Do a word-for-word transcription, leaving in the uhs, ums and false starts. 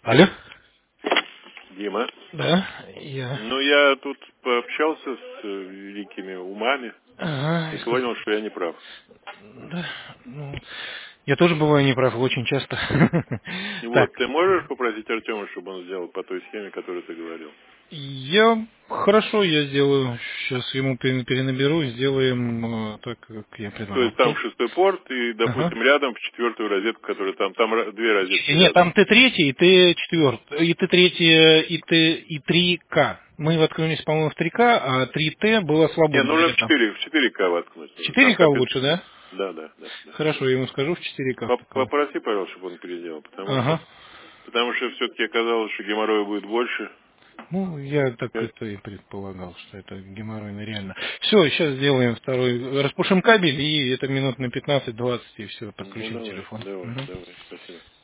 Алло? Дима. Да, я. Ну, я тут пообщался с э, великими умами Ага, и и что? понял, что я не прав. Да, ну, я тоже бываю неправ очень часто. И Так, вот, ты можешь попросить Артема, чтобы он сделал по той схеме, которую ты говорил? я... Хорошо, я сделаю. Сейчас ему пере- перенаберу и сделаем э, так, как я То предлагал. есть там Окей? в шестой порт и, Ага. допустим, рядом в четвертую розетку, которая там, там ра- две розетки Нет, рядом. там Т три и Т четыре, и Т три, и Т и три К. Мы воткнулись, по-моему, в три К, а три Т было Не, свободно нужно в где-то. четыре, в четыре К воткнуть нужно. Там четыре К капит... лучше, да? Да, да, да, да. Хорошо, я ему скажу в четыре К в Поп- таком. Попроси, пожалуйста, чтобы он переделал, потому что, Ага. потому что все-таки оказалось, что геморроя будет больше. Ну, я так Э, это и предполагал, что это геморройно реально. Все, сейчас сделаем второй. Распушим кабель, и это минут на пятнадцать-двадцать, и все, Ну, подключим давай, телефон. давай, Мгм. давай, спасибо.